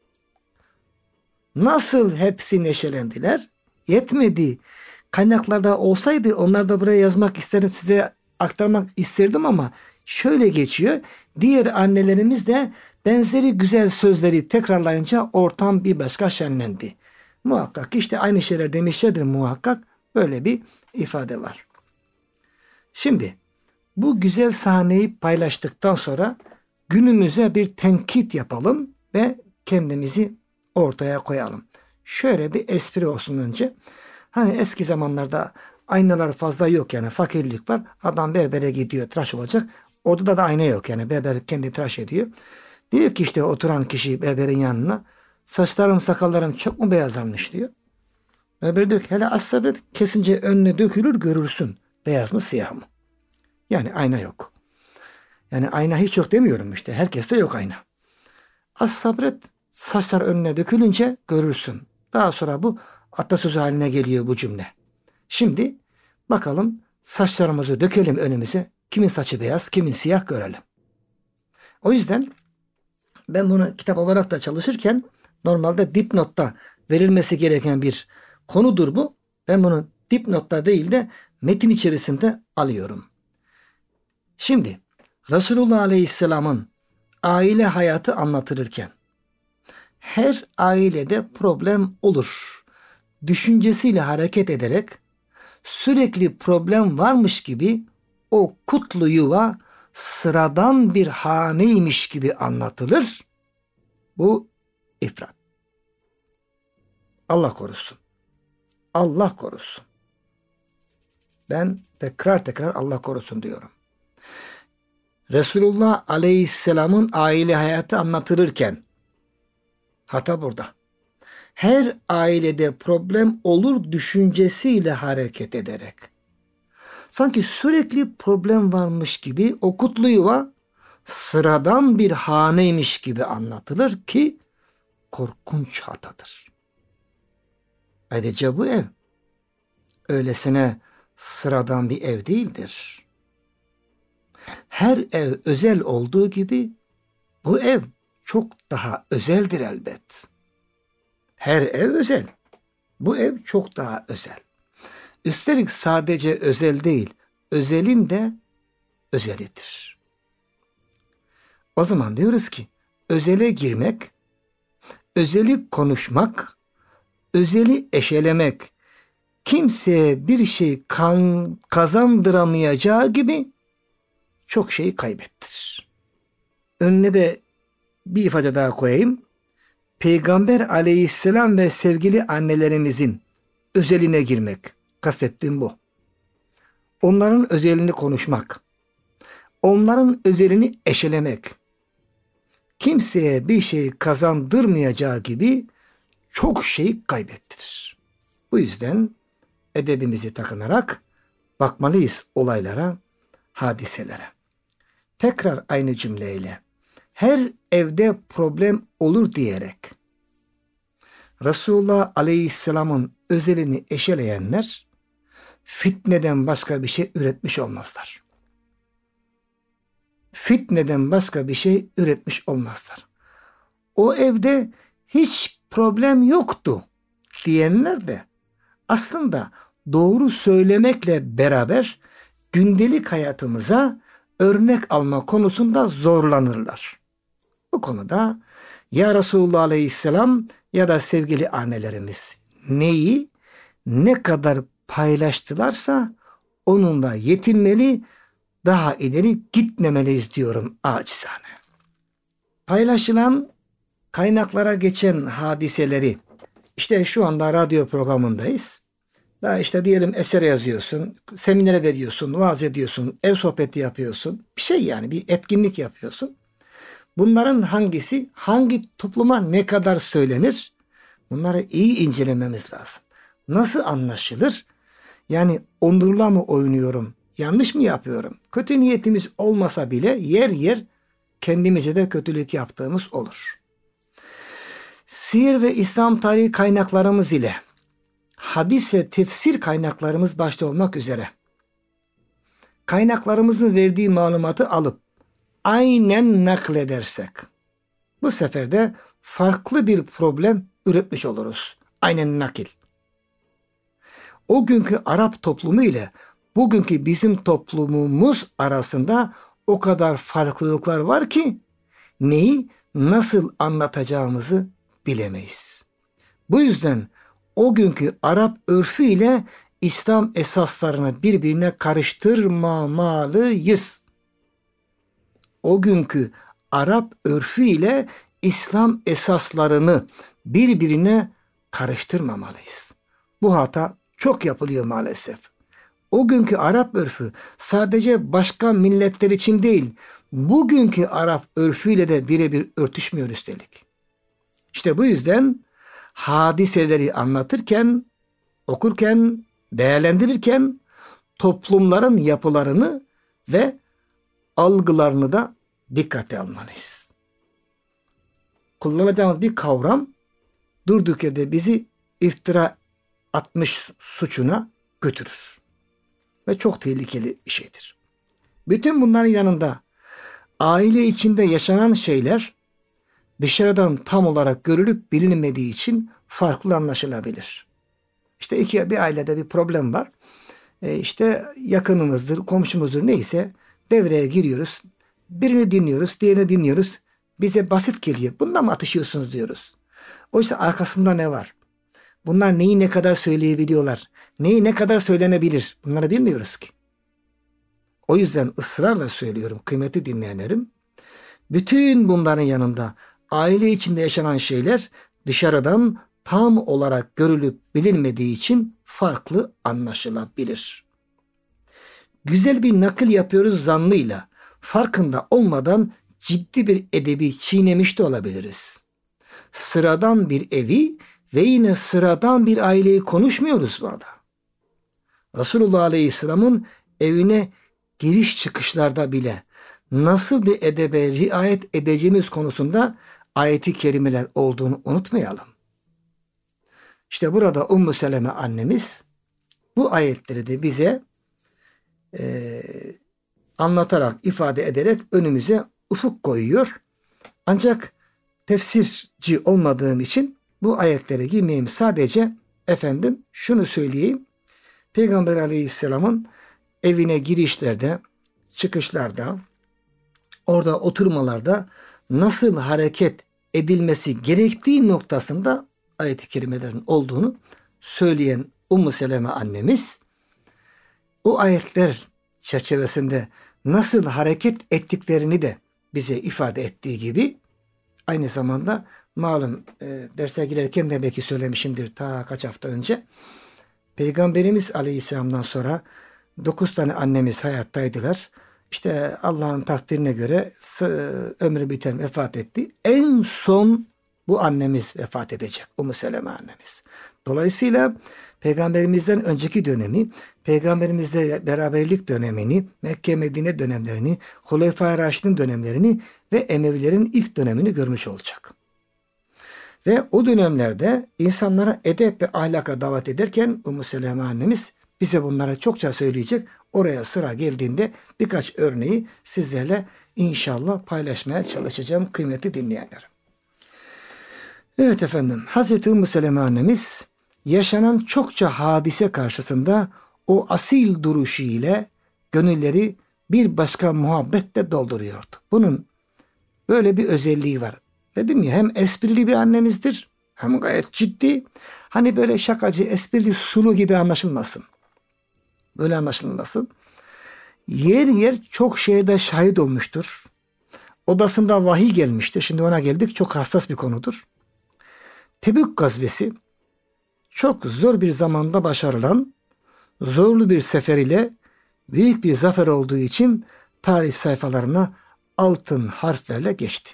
Nasıl hepsi neşelendiler? Yetmedi. Kaynaklarda olsaydı onlar da buraya yazmak isterim, size aktarmak isterdim ama şöyle geçiyor. Diğer annelerimiz de benzeri güzel sözleri tekrarlayınca ortam bir başka şenlendi. Muhakkak işte aynı şeyler demişlerdir muhakkak. Böyle bir ifade var. Şimdi bu güzel sahneyi paylaştıktan sonra günümüze bir tenkit yapalım ve kendimizi ortaya koyalım. Şöyle bir espri olsun önce. Hani eski zamanlarda aynalar fazla yok yani fakirlik var. Adam berbere gidiyor tıraş olacak. Orada da ayna yok yani berber kendi tıraş ediyor. Diyor ki işte oturan kişi berberin yanına saçlarım sakallarım çok mu beyazlanmış diyor. Berber diyor ki hele az sabret kesince önüne dökülür görürsün. Beyaz mı siyah mı? Yani ayna yok. Yani ayna hiç yok demiyorum işte. Herkeste yok ayna. Az sabret saçlar önüne dökülünce görürsün. Daha sonra bu atasözü haline geliyor bu cümle. Şimdi bakalım saçlarımızı dökelim önümüze. Kimin saçı beyaz, kimin siyah görelim. O yüzden ben bunu kitap olarak da çalışırken normalde dipnotta verilmesi gereken bir konudur bu. Ben bunu dipnotta değil de metin içerisinde alıyorum. Şimdi Resulullah Aleyhisselam'ın aile hayatı anlatılırken her ailede problem olur düşüncesiyle hareket ederek sürekli problem varmış gibi o kutlu yuva sıradan bir haneymiş gibi anlatılır. Bu ifrat. Allah korusun. Allah korusun. Ben tekrar Allah korusun diyorum. Resulullah Aleyhisselam'ın aile hayatı anlatılırken hata burada. Her ailede problem olur düşüncesiyle hareket ederek. Sanki sürekli problem varmış gibi o kutlu yuva sıradan bir haneymiş gibi anlatılır ki korkunç hatadır. Ayrıca bu ev öylesine sıradan bir ev değildir. Her ev özel olduğu gibi bu ev çok daha özeldir elbet. Her ev özel. Bu ev çok daha özel. Üstelik sadece özel değil, özelin de özelidir. O zaman diyoruz ki özele girmek, özeli konuşmak, özeli eşelemek kimseye bir şey kazandıramayacağı gibi çok şey kaybettirir. Önüne de bir ifade daha koyayım. Peygamber aleyhisselam ve sevgili annelerimizin özeline girmek. Kastettiğim bu. Onların özelini konuşmak. Onların özelini eşelemek. Kimseye bir şey kazandırmayacağı gibi çok şey kaybettirir. Bu yüzden edebimizi takınarak bakmalıyız olaylara, hadiselere. Tekrar aynı cümleyle her evde problem olur diyerek Resulullah Aleyhisselam'ın özelini eşeleyenler fitneden başka bir şey üretmiş olmazlar. Fitneden başka bir şey üretmiş olmazlar. O evde hiç problem yoktu diyenler de aslında doğru söylemekle beraber gündelik hayatımıza örnek alma konusunda zorlanırlar. Bu konuda ya Resulullah Aleyhisselam ya da sevgili annelerimiz neyi ne kadar paylaştılarsa onunla yetinmeli, daha ileri gitmemeliyiz diyorum acizane. Paylaşılan kaynaklara geçen hadiseleri işte şu anda radyo programındayız. Daha işte diyelim eser yazıyorsun, seminere veriyorsun, vaaz ediyorsun, ev sohbeti yapıyorsun. Bir şey yani bir etkinlik yapıyorsun. Bunların hangisi hangi topluma ne kadar söylenir? Bunları iyi incelememiz lazım. Nasıl anlaşılır? Yani onurla mı oynuyorum? Yanlış mı yapıyorum? Kötü niyetimiz olmasa bile yer yer kendimize de kötülük yaptığımız olur. Siyer ve İslam tarihi kaynaklarımız ile hadis ve tefsir kaynaklarımız başta olmak üzere kaynaklarımızın verdiği malumatı alıp aynen nakledersek bu sefer de farklı bir problem üretmiş oluruz. Aynen nakil. O günkü Arap toplumu ile bugünkü bizim toplumumuz arasında o kadar farklılıklar var ki neyi nasıl anlatacağımızı bilemeyiz. Bu yüzden o günkü Arap örfü ile İslam esaslarını birbirine karıştırmamalıyız. O günkü Arap örfü ile İslam esaslarını birbirine karıştırmamalıyız. Bu hata çok yapılıyor maalesef. O günkü Arap örfü sadece başka milletler için değil, bugünkü Arap örfüyle de birebir örtüşmüyor üstelik. İşte bu yüzden hadiseleri anlatırken, okurken, değerlendirirken toplumların yapılarını ve algılarını da dikkate almalıyız. Kullanacağımız bir kavram durduk yerde bizi iftira atmış suçuna götürür. Ve çok tehlikeli bir şeydir. Bütün bunların yanında aile içinde yaşanan şeyler dışarıdan tam olarak görülüp bilinmediği için farklı anlaşılabilir. İşte bir ailede bir problem var. İşte yakınımızdır, komşumuzdur neyse devreye giriyoruz. Birini dinliyoruz, diğerini dinliyoruz. Bize basit geliyor. Bundan mı atışıyorsunuz diyoruz. Oysa arkasında ne var? Bunlar neyi ne kadar söyleyebiliyorlar? Neyi ne kadar söylenebilir? Bunları bilmiyoruz ki. O yüzden ısrarla söylüyorum kıymetli dinleyenlerim. Bütün bunların yanında aile içinde yaşanan şeyler dışarıdan tam olarak görülüp bilinmediği için farklı anlaşılabilir. Güzel bir nakil yapıyoruz zannıyla farkında olmadan ciddi bir edebi çiğnemiş de olabiliriz. Sıradan bir evi ve yine sıradan bir aileyi konuşmuyoruz burada. Resulullah Aleyhisselam'ın evine giriş çıkışlarda bile nasıl bir edebe riayet edeceğimiz konusunda ayet-i kerimeler olduğunu unutmayalım. İşte burada Ümmü Seleme annemiz bu ayetleri de bize anlatarak, ifade ederek önümüze ufuk koyuyor. Ancak tefsirci olmadığım için bu ayetlere girmeyeyim. Sadece şunu söyleyeyim. Peygamber Aleyhisselam'ın evine girişlerde, çıkışlarda, orada oturmalarda nasıl hareket edilmesi gerektiği noktasında ayet-i kerimelerin olduğunu söyleyen Ümmü Seleme annemiz o ayetler çerçevesinde nasıl hareket ettiklerini de bize ifade ettiği gibi aynı zamanda malum derse girerken de belki söylemişimdir ta kaç hafta önce Peygamberimiz Aleyhisselam'dan sonra 9 tane annemiz hayattaydılar. İşte Allah'ın takdirine göre ömrü biten vefat etti. En son bu annemiz vefat edecek. Ümmü Seleme annemiz. Dolayısıyla Peygamberimizden önceki dönemi, Peygamberimizle beraberlik dönemini, Mekke Medine dönemlerini, Hulefai Raşid'in dönemlerini ve Emevilerin ilk dönemini görmüş olacak. Ve o dönemlerde insanlara edep ve ahlaka davet ederken Ümmü Seleme annemiz bize bunları çokça söyleyecek. Oraya sıra geldiğinde birkaç örneği sizlerle inşallah paylaşmaya çalışacağım kıymetli dinleyenler. Evet efendim, Hazreti Ümmü Seleme annemiz yaşanan çokça hadise karşısında o asil duruşu ile gönülleri bir başka muhabbetle dolduruyordu. Bunun böyle bir özelliği var. Dedim ya, hem esprili bir annemizdir hem gayet ciddi. Hani böyle şakacı, esprili, sulu gibi anlaşılmasın. Böyle anlaşılmasın. Yer yer çok şeyde şahit olmuştur. Odasında vahiy gelmiştir. Şimdi ona geldik. Çok hassas bir konudur. Tebük gazvesi çok zor bir zamanda başarılan zorlu bir sefer ile büyük bir zafer olduğu için tarih sayfalarına altın harflerle geçti.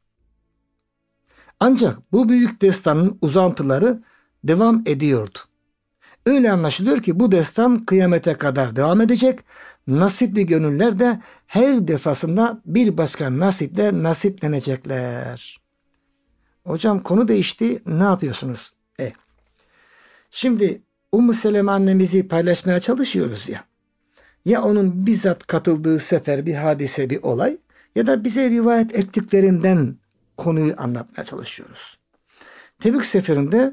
Ancak bu büyük destanın uzantıları devam ediyordu. Öyle anlaşılıyor ki bu destan kıyamete kadar devam edecek. Nasipli gönüller de her defasında bir başka nasiple nasiplenecekler. Hocam konu değişti. Ne yapıyorsunuz? Şimdi Ümmü Seleme annemizi paylaşmaya çalışıyoruz ya. Ya onun bizzat katıldığı sefer, bir hadise, bir olay ya da bize rivayet ettiklerinden konuyu anlatmaya çalışıyoruz. Tebük seferinde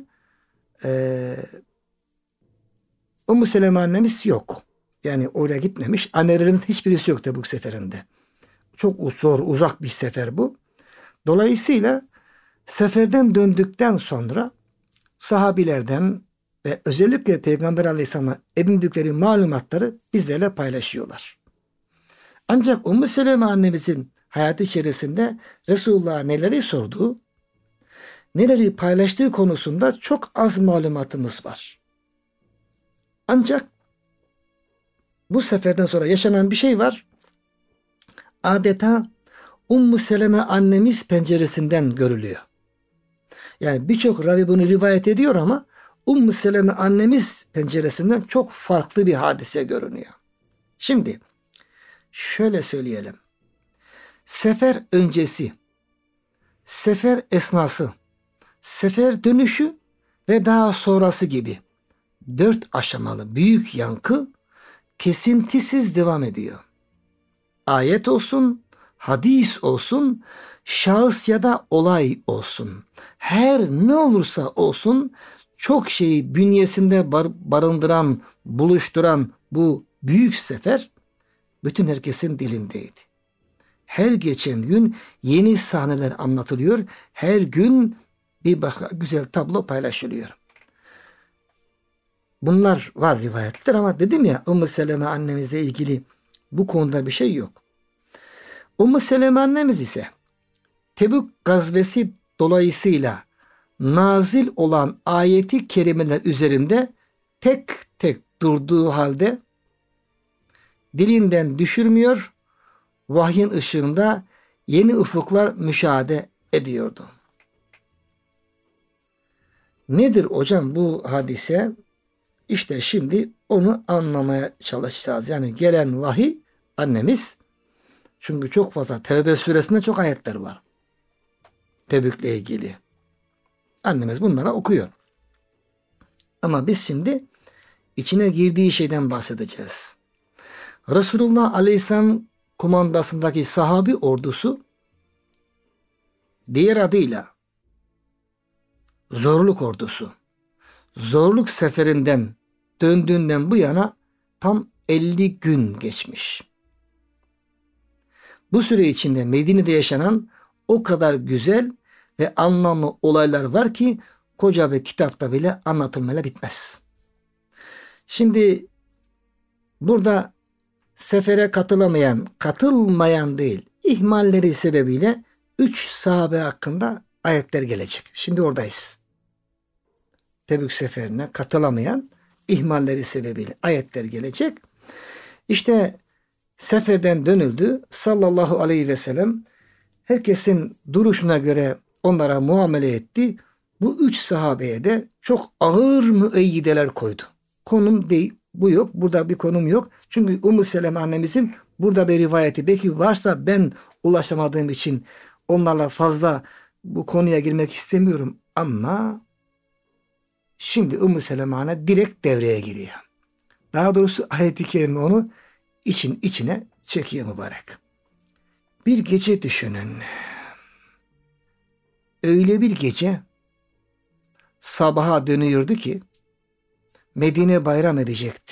Ümmü Seleme annemiz yok. Yani oraya gitmemiş. Annelerimizin hiçbirisi yok Tebük seferinde. Çok zor, uzak bir sefer bu. Dolayısıyla seferden döndükten sonra sahabilerden ve özellikle Peygamber Aleyhisselam'a edindikleri malumatları bizlerle paylaşıyorlar. Ancak Ümmü Seleme annemizin hayatı içerisinde Resulullah'a neleri sorduğu, neleri paylaştığı konusunda çok az malumatımız var. Ancak bu seferden sonra yaşanan bir şey var. Adeta Ümmü Seleme annemiz penceresinden görülüyor. Yani birçok ravi bunu rivayet ediyor ama Ümmü Seleme annemiz penceresinden çok farklı bir hadise görünüyor. Şimdi şöyle söyleyelim. Sefer öncesi, sefer esnası, sefer dönüşü ve daha sonrası gibi 4 aşamalı büyük yankı kesintisiz devam ediyor. Ayet olsun, hadis olsun, şahıs ya da olay olsun. Her ne olursa olsun çok şeyi bünyesinde barındıran, buluşturan bu büyük sefer bütün herkesin dilindeydi. Her geçen gün yeni sahneler anlatılıyor. Her gün bir başka güzel tablo paylaşılıyor. Bunlar var rivayetler ama dedim ya Ümmü Seleme annemizle ilgili bu konuda bir şey yok. Ümmü Seleme annemiz ise Tebük gazvesi dolayısıyla nazil olan ayeti kerimeler üzerinde tek tek durduğu halde dilinden düşürmüyor, vahyin ışığında yeni ufuklar müşahede ediyordu. Nedir hocam bu hadise? İşte şimdi onu anlamaya çalışacağız. Yani gelen vahiy annemiz, çünkü çok fazla Tevbe suresinde çok ayetler var. Tebük'le ilgili. Annemiz bunlara okuyor. Ama biz şimdi içine girdiği şeyden bahsedeceğiz. Resulullah Aleyhisselam kumandasındaki sahabi ordusu, diğer adıyla zorluk ordusu, zorluk seferinden döndüğünden bu yana tam 50 gün geçmiş. Bu süre içinde Medine'de yaşanan o kadar güzel ve anlamlı olaylar var ki koca bir kitapta bile anlatılmayla bitmez. Şimdi burada sefere katılmayan değil, ihmalleri sebebiyle 3 sahabe hakkında ayetler gelecek. Şimdi oradayız. Tebük seferine katılamayan, ihmalleri sebebiyle ayetler gelecek. İşte seferden dönüldü. Sallallahu aleyhi ve sellem herkesin duruşuna göre onlara muamele etti. Bu 3 sahabeye de çok ağır müeyyideler koydu. Konum değil, bu yok. Burada bir konum yok. Çünkü Ümmü Seleme annemizin burada bir rivayeti. Belki varsa ben ulaşamadığım için onlarla fazla bu konuya girmek istemiyorum. Ama şimdi Ümmü Seleme anne direkt devreye giriyor. Daha doğrusu ayet-i kerime onu içine çekiyor mübarek. Bir gece düşünün. Öyle bir gece sabaha dönüyordu ki Medine bayram edecekti.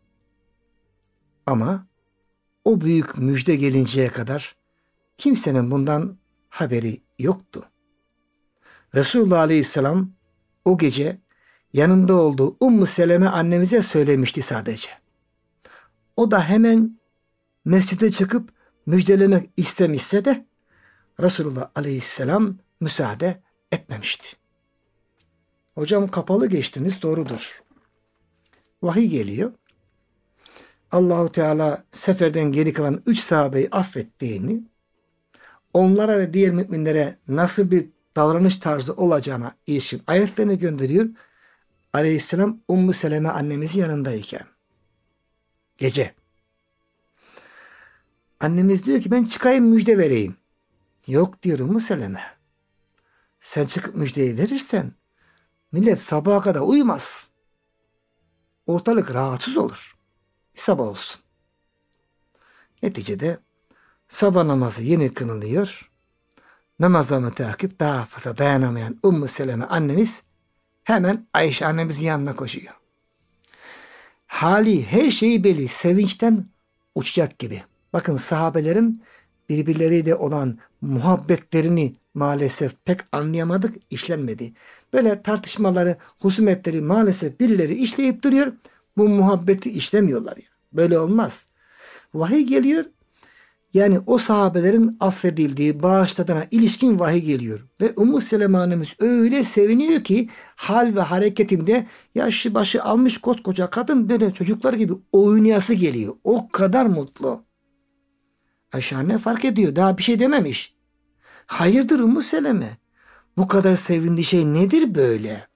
Ama o büyük müjde gelinceye kadar kimsenin bundan haberi yoktu. Resulullah Aleyhisselam o gece yanında olduğu Ümmü Seleme annemize söylemişti sadece. O da hemen mescide çıkıp müjdelemek istemişse de Resulullah Aleyhisselam müsaade etmemişti. Hocam kapalı geçtiniz, doğrudur. Vahiy geliyor. Allahu Teala seferden geri kalan 3 sahabeyi affettiğini, onlara ve diğer müminlere nasıl bir davranış tarzı olacağına ilişkin ayetlerini gönderiyor. Aleyhisselam Ümmü Seleme annemizin yanındayken. Gece. Annemiz diyor ki ben çıkayım müjde vereyim. Yok diyor Ümmü Seleme. Sen çıkıp müjdeyi verirsen millet sabaha kadar uyumaz. Ortalık rahatsız olur. Bir sabah olsun. Neticede sabah namazı yeni kılınıyor. Namaza müteakip daha fazla dayanamayan Ümmü Seleme annemiz hemen Ayşe annemizin yanına koşuyor. Hali her şeyi belli. Sevinçten uçacak gibi. Bakın sahabelerin birbirleriyle olan muhabbetlerini maalesef pek anlayamadık, işlenmedi. Böyle tartışmaları, husumetleri maalesef birileri işleyip duruyor. Bu muhabbeti işlemiyorlar. Böyle olmaz. Vahiy geliyor. Yani o sahabelerin affedildiği, bağışladığına ilişkin vahiy geliyor. Ve Ümmü Seleme annemiz öyle seviniyor ki hal ve hareketinde yaşı başı almış koskoca kadın böyle çocuklar gibi oynayası geliyor. O kadar mutlu. Ayşe anne fark ediyor. Daha bir şey dememiş. Hayırdır Ümmü Seleme? Bu kadar sevindiği şey nedir böyle?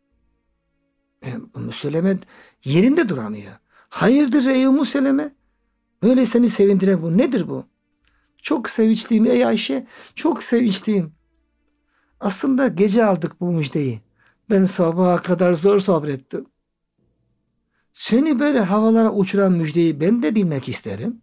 Ümmü Seleme yerinde duramıyor. Hayırdır ey Ümmü Seleme? Böyle seni sevindiren bu. Nedir bu? Çok sevinçliyim ey Ayşe. Çok sevinçliyim. Aslında gece aldık bu müjdeyi. Ben sabaha kadar zor sabrettim. Seni böyle havalara uçuran müjdeyi ben de bilmek isterim.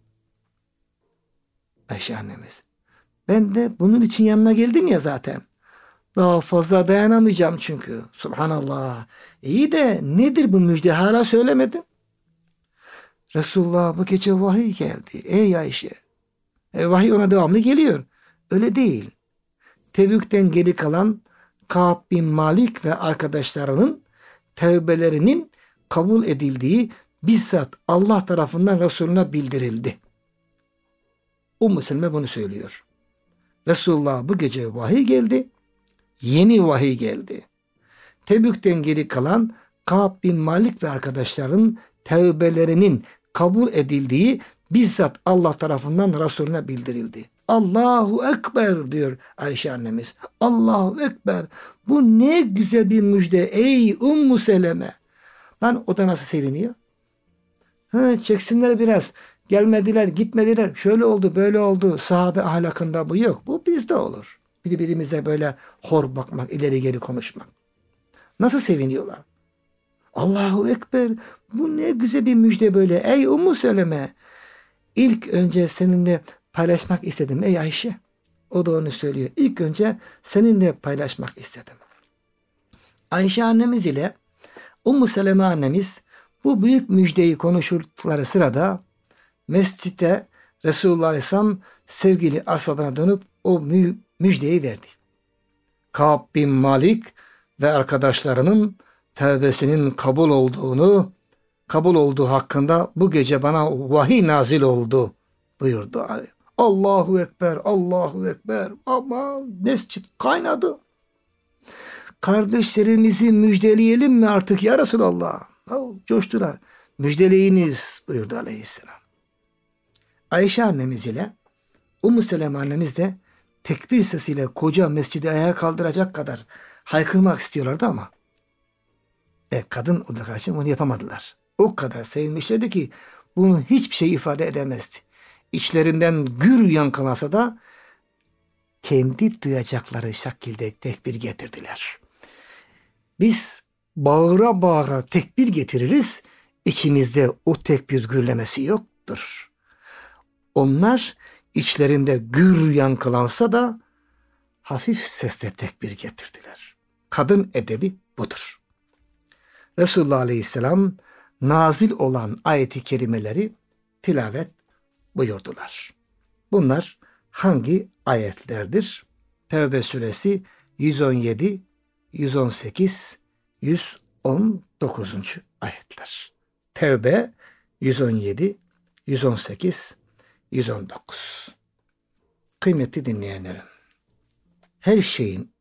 Ayşe annemiz. Ben de bunun için yanına geldim ya zaten. Daha fazla dayanamayacağım çünkü. Subhanallah. İyi de nedir bu müjde? Hala söylemedim. Resulullah bu gece vahiy geldi. Ey Ayşe. Vahiy ona devamlı geliyor. Öyle değil. Tebük'ten geri kalan Ka'b bin Malik ve arkadaşlarının tevbelerinin kabul edildiği bizzat Allah tarafından Resulüne bildirildi. Ümmü Seleme bunu söylüyor. Resulullah bu gece vahiy geldi. Yeni vahiy geldi. Tebük'ten geri kalan Ka'b bin Malik ve arkadaşların tevbelerinin kabul edildiği bizzat Allah tarafından Resulüne bildirildi. Allahu Ekber diyor Ayşe annemiz. Allahu Ekber. Bu ne güzel bir müjde ey Ummu Seleme. Ben o da nasıl seviniyor? Çeksinler biraz. Gelmediler, gitmediler. Şöyle oldu, böyle oldu. Sahabe ahlakında bu yok. Bu bizde olur. Birbirimize böyle hor bakmak, ileri geri konuşmak. Nasıl seviniyorlar? Allahu Ekber. Bu ne güzel bir müjde böyle. Ey Ummu Seleme. İlk önce seninle paylaşmak istedim ey Ayşe. O da onu söylüyor. İlk önce seninle paylaşmak istedim. Ayşe annemiz ile Ummu Seleme annemiz bu büyük müjdeyi konuştukları sırada mescitte Resulullah Aleyhisselam sevgili ashabına dönüp o müjdeyi verdi. Kâb bin Malik ve arkadaşlarının tevbesinin kabul olduğu hakkında bu gece bana vahiy nazil oldu buyurdu. Allahu Ekber, Allahu Ekber. Ama mescit kaynadı. Kardeşlerimizi müjdeleyelim mi artık ya Resulallah? Coştular. Müjdeleyiniz buyurdu Aleyhisselam. Ayşe annemiz ile Ummu Seleme annemiz de tekbir sesiyle koca mescidi ayağa kaldıracak kadar haykırmak istiyorlardı ama kadın o da karşı onu yapamadılar. O kadar sevinmişlerdi ki bunu hiçbir şey ifade edemezdi. İçlerinden gür yankılansa da kendi duyacakları şekilde tekbir getirdiler. Biz bağıra bağıra tekbir getiririz. İçimizde o tekbir gürlemesi yoktur. Onlar içlerinde gür yankılansa da hafif sesle tekbir getirdiler. Kadın edebi budur. Resulullah Aleyhisselam nazil olan ayeti kerimeleri tilavet buyurdular. Bunlar hangi ayetlerdir? Tevbe suresi 117, 118, 119. ayetler. Tevbe 117, 118, 119. Kıymetli dinleyenlerim, her şeyin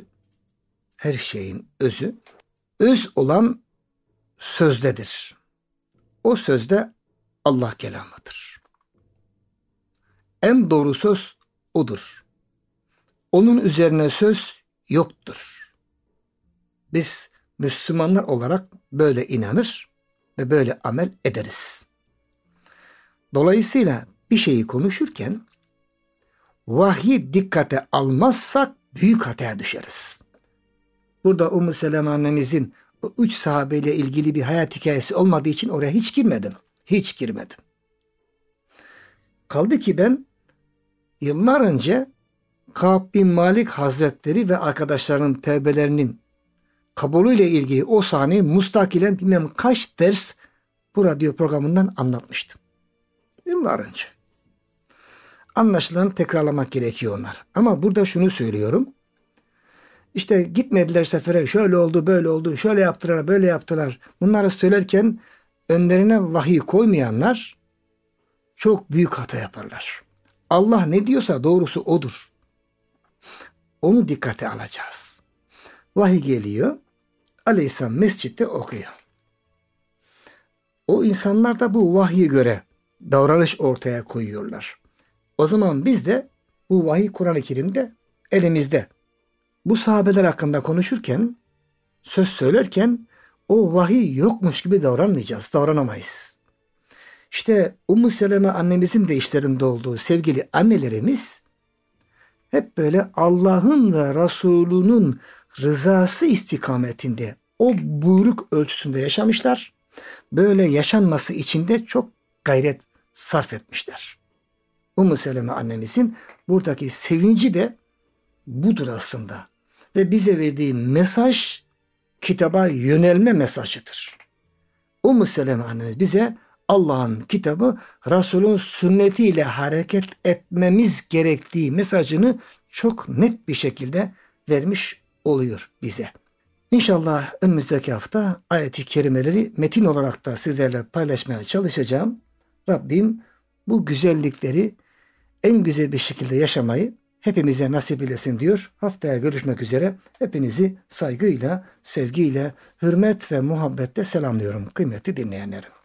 özü öz olan sözdedir. O sözde Allah kelamıdır. En doğru söz odur. Onun üzerine söz yoktur. Biz Müslümanlar olarak böyle inanır ve böyle amel ederiz. Dolayısıyla bir şeyi konuşurken vahyi dikkate almazsak büyük hataya düşeriz. Burada Ummu Seleme annemizin o 3 sahabeyle ilgili bir hayat hikayesi olmadığı için oraya hiç girmedim. Hiç girmedim. Kaldı ki ben yıllar önce Kâb bin Malik Hazretleri ve arkadaşlarının tevbelerinin kabulüyle ilgili o sahneyi mustakilen bilmem kaç ders bu radyo programından anlatmıştım. Yıllar önce. Anlaşılan tekrarlamak gerekiyor onlar. Ama burada şunu söylüyorum. İşte gitmediler sefere, şöyle oldu, böyle oldu, şöyle yaptılar, böyle yaptılar. Bunları söylerken önlerine vahiy koymayanlar çok büyük hata yaparlar. Allah ne diyorsa doğrusu odur. Onu dikkate alacağız. Vahiy geliyor. Aleyhisselam mescitte okuyor. O insanlar da bu vahye göre davranış ortaya koyuyorlar. O zaman biz de bu vahiy Kur'an-ı Kerim'de elimizde. Bu sahabeler hakkında konuşurken, söz söylerken o vahiy yokmuş gibi davranamayız. İşte Ummu Seleme annemizin de işlerinde olduğu sevgili annelerimiz hep böyle Allah'ın ve Resulünün rızası istikametinde o buyruk ölçüsünde yaşamışlar. Böyle yaşanması için de çok gayret sarf etmişler. Ummu Seleme annemizin buradaki sevinci de budur aslında. Ve bize verdiği mesaj kitaba yönelme mesajıdır. Ummu Seleme annemiz bize Allah'ın kitabı, Resul'ün sünnetiyle hareket etmemiz gerektiği mesajını çok net bir şekilde vermiş oluyor bize. İnşallah önümüzdeki hafta ayet-i kerimeleri metin olarak da sizlerle paylaşmaya çalışacağım. Rabbim bu güzellikleri en güzel bir şekilde yaşamayı hepimize nasip eylesin diyor. Haftaya görüşmek üzere. Hepinizi saygıyla, sevgiyle, hürmet ve muhabbetle selamlıyorum kıymetli dinleyenlerim.